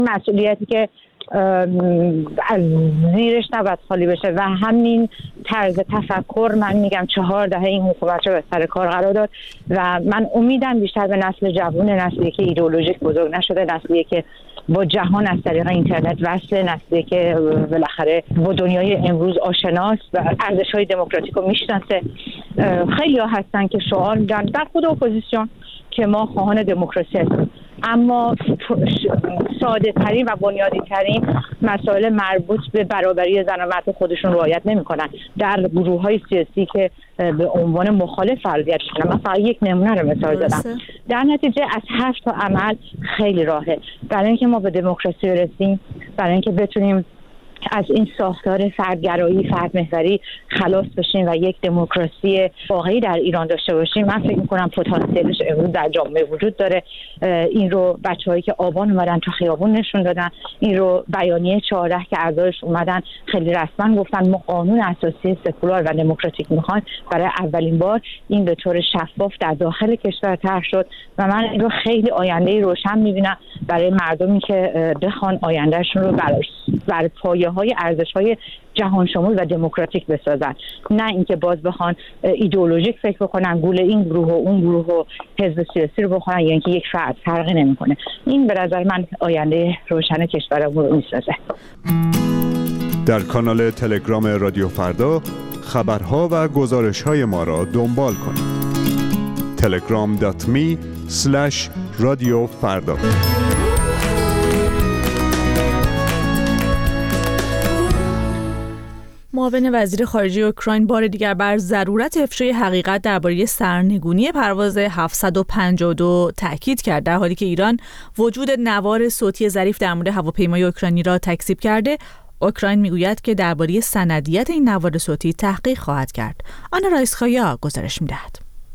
مسئولیتی که از زیرش نباید خالی بشه و همین طرز تفکر من میگم 4 دهه این حکومت رو به سر کار قرار داد و من امیدم بیشتر به نسل جوان، نسلی که ایدئولوژیک بزرگ نشده، نسلی که با جهان از طریق اینترنت وصله، نسلی که بالاخره با دنیای امروز آشناست و ارزش‌های دموکراتیک رو میشناسه. خیلی ها هستن که شعار میدن در خود اپوزیسیون که ما خواهان دموکراسی هستیم، اما ساده ترین و بنیادی ترین مسائل مربوط به برابری زن و مرد خودشون رعایت نمی‌کنن در گروه‌های سیاسی که به عنوان مخالف فعالیت می‌کنن. من فقط یک نمونه رو مثال زدم. در نتیجه از حرف تا عمل خیلی راهه. برای اینکه ما به دموکراسی برسیم، برای اینکه بتونیم از این ساختار فردگرایی، فردمحوری خلاص بشیم و یک دموکراسی واقعی در ایران داشته باشیم، من فکر می‌کنم پتانسیلش امروز در جامعه وجود داره. این رو بچه‌هایی که آبان اومدن تو خیابون نشون دادن، این رو بیانیه 14 که اعضایش اومدن خیلی رسما گفتن ما قانون اساسی سکولار و دموکراتیک می‌خوایم. برای اولین بار این به طور شفاف در داخل کشور طرح شد و من این رو خیلی آینده روشن می‌بینم برای مردمی که بخوان آیندهشون رو بر پایه‌های ارزش‌های جهان شمول و دموکراتیک بسازن، نه اینکه باز بخوان ایدئولوژیک فکر بکنن، گول این گروه و اون گروه و حزب سیاسی رو بخونن، یا اینکه یک فرد فرقی نمی‌کنه. این به نظر من آینده روشن کشورمون رو می‌سازه. در کانال تلگرام رادیو فردا خبرها و گزارش‌های ما را دنبال کنید. telegram.me/radiofarda. معاون وزیر خارجه اوکراین بار دیگر بر ضرورت افشای حقیقت درباره سرنگونی پرواز 752 تاکید کرد، در حالی که ایران وجود نوار صوتی ظریف در مورد هواپیمای اوکراینی را تکذیب کرده. اوکراین میگوید که درباره سندیت این نوار صوتی تحقیق خواهد کرد. آنا رایسخایا گزارش می‌دهد.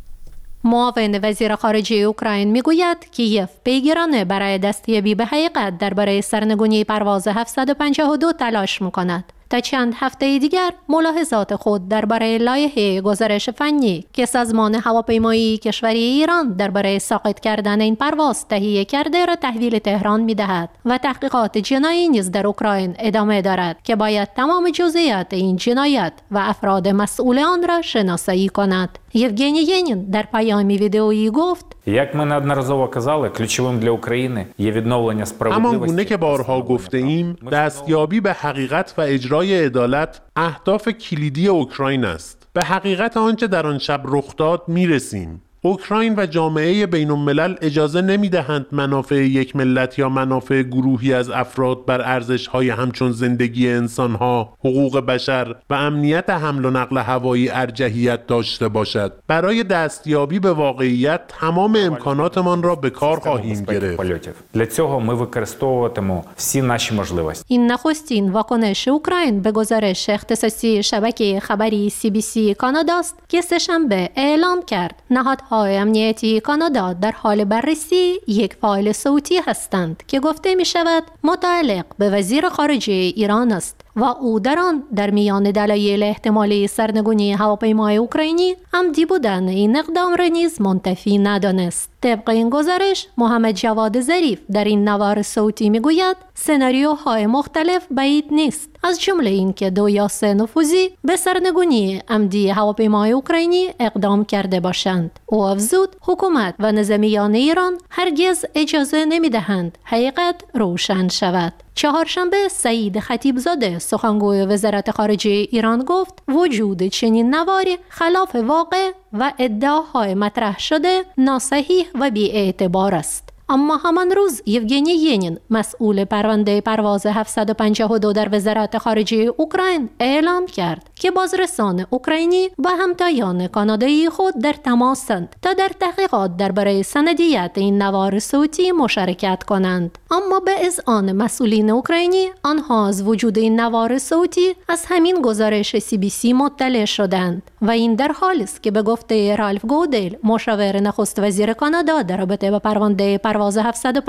معاون وزیر خارجه اوکراین میگوید کیف پیگیرانه برای دستیابی به حقیقت درباره سرنگونی پرواز 752 تلاش می‌کند. تا چند هفته دیگر ملاحظات خود درباره لایحه گزارش فنی که سازمان هواپیمایی کشوری ایران درباره ساقط کردن این پرواز تهیه کرده را تحویل تهران می‌دهد و تحقیقات جنایی نیز در اوکراین ادامه دارد که باید تمام جزئیات این جنایت و افراد مسئول آن را شناسایی کند. євгеній Єнін در پیامی ویدئویی گفت: як ми неодноразово казали, ключовим для України є відновлення справедливості. همانگونه که بارها گفته ایم، دستیابی به حقیقت و اجرای عدالت اهداف کلیدی اوکراین است. به حقیقت آنچه در آن شب رخ داد میرسیم. اوکراین و جامعه بین الملل اجازه نمیدهند منافع یک ملت یا منافع گروهی از افراد بر ارزش‌های همچون زندگی انسان‌ها، حقوق بشر و امنیت حمل و نقل هوایی ارجحیت داشته باشد. برای دستیابی به واقعیت تمام امکاناتمان را به کار خواهیم گرفت. Для цього ми використовуватимемо всі наші можливості. این نخستین واکنش اوکراین به گزارش اختصاصی شبکه خبری CBC کانادا است که سه‌شنبه اعلام کرد نهادهای امنیتی کانادا در حال بررسی یک فایل صوتی هستند که گفته می شود متعلق به وزیر خارجه ایران است و او در آن در میان دلایل احتمالی سرنگونی هواپیمای اوکراینی عمدی بودن این اقدام را نیز منتفی ندانست. طبق این گزارش محمد جواد ظریف در این نوار صوتی میگوید سناریوهای مختلف بعید نیست، از جمله این که 2 یا 3 نفوذی به سرنگونی عمدی هواپیمای اوکراینی اقدام کرده باشند. او افزود حکومت و نظامیان ایران هرگز اجازه نمیدهند حقیقت روشن شود. چهارشنبه سعید خطیبزاده سخنگوی وزارت خارجه ایران گفت وجود چنین نواری خلاف واقع و ادعاهای مطرح شده ناصحیح و بی‌اعتبار است. اما همان روز євгеній Єнін مسئول پرونده پرواز 752 در وزارت خارجه اوکراین اعلام کرد که بازرسان اوکراینی با همتایان کانادایی خود در تماسند تا در تحقیقات درباره سندیت این نوار صوتی مشارکت کنند. اما به اذعان مسئولین اوکراینی آنها از وجود این نوار صوتی از همین گزارش CBC مطلع شدند و این در حالی است که به گفته رالف گودل مشاور نخست وزیر کانادا در رابطه با پرونده پرواز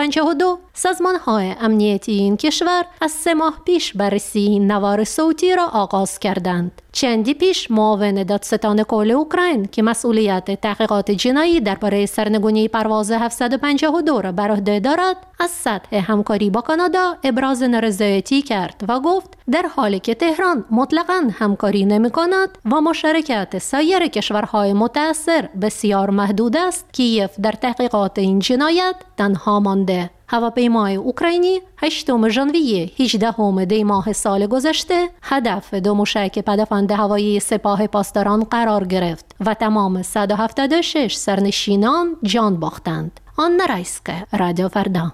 752 سازمان‌های امنیتی این کشور از 3 ماه پیش بررسی این نوار صوتی را آغاز کردند. چندی پیش معاون دادستان کل اوکراین که مسئولیت تحقیقات جنایی درباره سرنگونی پرواز 752 را بر عهده دارد، از سطح همکاری با کانادا ابراز نارضایتی کرد و گفت در حالی که تهران مطلقاً همکاری نمی‌کند و مشارکت سایر کشورهای متأثر بسیار محدود است، کیف در تحقیقات این جنایت تنها مانده. هواپیمای اوکراینی 8 ژانویه 18 دی ماه سال گذشته هدف 2 موشک پدافند هوایی سپاه پاسداران قرار گرفت و تمام 176 سرنشینان جان باختند. آن رایسک، رادیو فردا.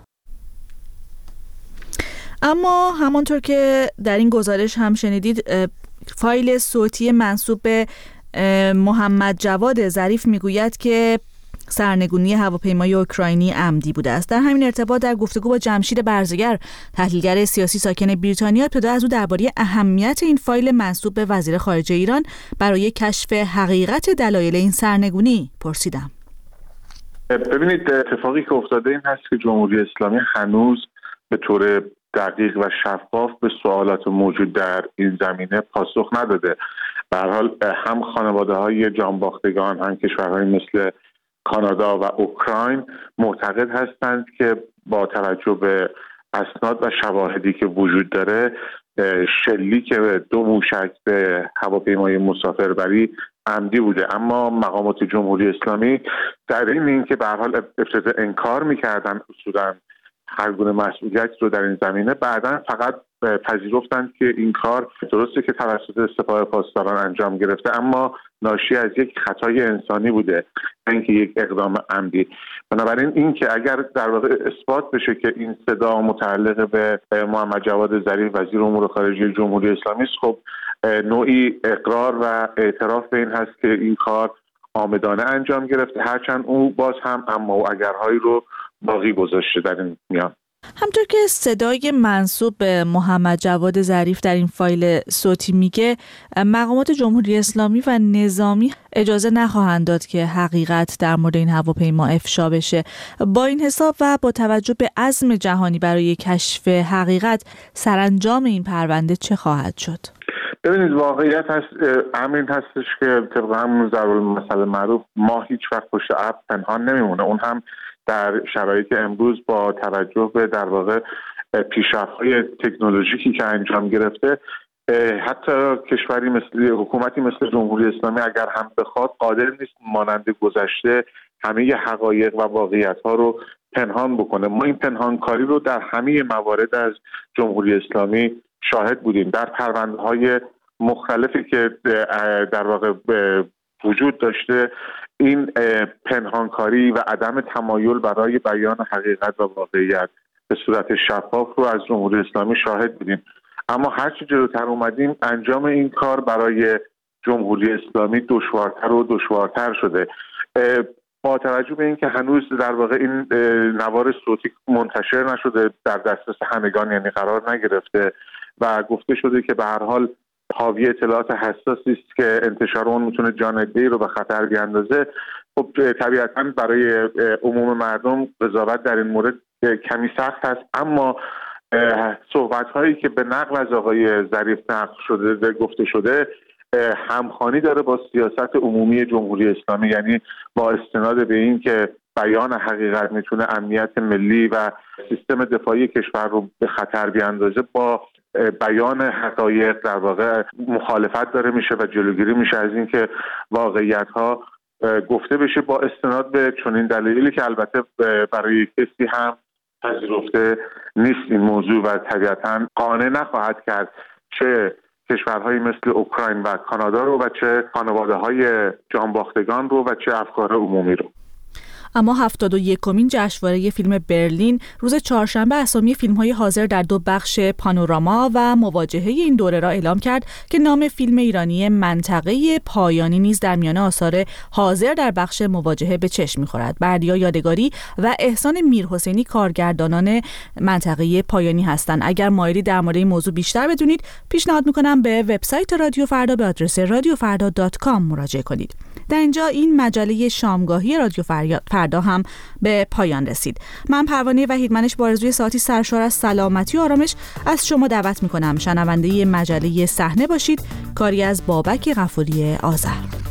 اما همانطور که در این گزارش هم شنیدید، فایل صوتی منسوب به محمد جواد ظریف میگوید که سرنگونی هواپیمای اوکراینی عمدی بوده است. در همین ارتباط در گفتگو با جمشید برزگر، تحلیلگر سیاسی ساکن بریتانیا، ابتدا از او درباره اهمیت این فایل منسوب به وزیر خارجه ایران برای کشف حقیقت دلایل این سرنگونی پرسیدم. ببینید، اتفاقی که افتاده این هست که جمهوری اسلامی هنوز به طور دقیق و شفاف به سوالات موجود در این زمینه پاسخ نداده. به هر حال هم خانواده‌های جانباختگان، هم کشورهای مثل کانادا و اوکراین معتقد هستند که با توجه به اسناد و شواهدی که وجود داره، شلیک 2 موشک به هواپیمای مسافربری عمدی بوده. اما مقامات جمهوری اسلامی در این که به هر حال ابتدا انکار می‌کردن اصولاً هر گونه مسئولیت رو در این زمینه، بعداً فقط پذیرفتند که این کار درسته که توسط سپاه پاسداران انجام گرفته، اما ناشی از یک خطای انسانی بوده، نه اینکه یک اقدام عمدی. بنابراین این که اگر در واقع اثبات بشه که این صدا متعلق به محمد جواد ظریف وزیر امور خارجه جمهوری اسلامی است، خب نوعی اقرار و اعتراف به این هست که این کار عامدانه انجام گرفته، هرچند او باز هم اما و اگرهایی رو باقی گذاشته در این میان. همطور که صدای منسوب به محمد جواد ظریف در این فایل صوتی میگه، مقامات جمهوری اسلامی و نظامی اجازه نخواهند داد که حقیقت در مورد این هواپیما افشا بشه. با این حساب و با توجه به عزم جهانی برای کشف حقیقت، سرانجام این پرونده چه خواهد شد؟ ببینید، واقعیت هست همین هستش که طبق همون ضرب‌المثل معروف، ما هیچ وقت پشت ابر پنهان نمیمونه. اون هم در شرایط امروز با توجه به در واقع پیشرفت‌های تکنولوژیکی که انجام گرفته، حتی کشوری مثل حکومتی مثل جمهوری اسلامی اگر هم بخواد قادر نیست مانند گذشته همه حقایق و واقعیت‌ها رو پنهان بکنه. ما این پنهانکاری رو در همه موارد از جمهوری اسلامی شاهد بودیم. در پرونده‌های مختلفی که در واقع وجود داشته، این پنهانکاری و عدم تمایل برای بیان حقیقت و واقعیت به صورت شفاف رو از جمهوری اسلامی شاهد بودیم. اما هرچی جلوتر اومدیم، انجام این کار برای جمهوری اسلامی دشوارتر و دشوارتر شده. با توجه به اینکه هنوز در واقع این نوار صوتی منتشر نشده، در دسترس همگان یعنی قرار نگرفته و گفته شده که به هر حال حاوی اطلاعات حساسی است که انتشار اون میتونه جان عده‌ای رو به خطر بیاندازه، خب طبیعتاً برای عموم مردم قضاوت در این مورد کمی سخت هست. اما صحبت‌هایی که به نقل از آقای ظریف نقل شده گفته شده، همخوانی داره با سیاست عمومی جمهوری اسلامی، یعنی با استناد به این که بیان حقیقت میتونه امنیت ملی و سیستم دفاعی کشور رو به خطر بیاندازه، با بیان حقایق در واقع مخالفت داره میشه و جلوگیری میشه از این که واقعیت‌ها گفته بشه با استناد به چنین دلایلی که البته برای کسی هم پذیرفته نیست این موضوع و طبیعتاً قانع نخواهد کرد چه کشورهایی مثل اوکراین و کانادا رو و چه خانواده‌های جانباختگان رو و چه افکار عمومی رو. اما 71مین جشنواره فیلم برلین روز چهارشنبه اسامی فیلم‌های حاضر در 2 بخش پانوراما و مواجهه این دوره را اعلام کرد که نام فیلم ایرانی منطقه پایانی نیز در میان آثار حاضر در بخش مواجهه به چشم می‌خورد. بردیا یادگاری و احسان میرحسینی کارگردانان منطقه پایانی هستند. اگر مایلی در مورد این موضوع بیشتر بدونید، پیشنهاد می‌کنم به وبسایت رادیو فردا به آدرس radiofarda.com مراجعه کنید. در اینجا این مجله شامگاهی رادیو فردا هم به پایان رسید. من پروانه وحیدمنش با آرزوی ساعتی سرشار از سلامتی و آرامش از شما دعوت میکنم شنونده مجله صحنه باشید. کاری از بابک غفوری آذر.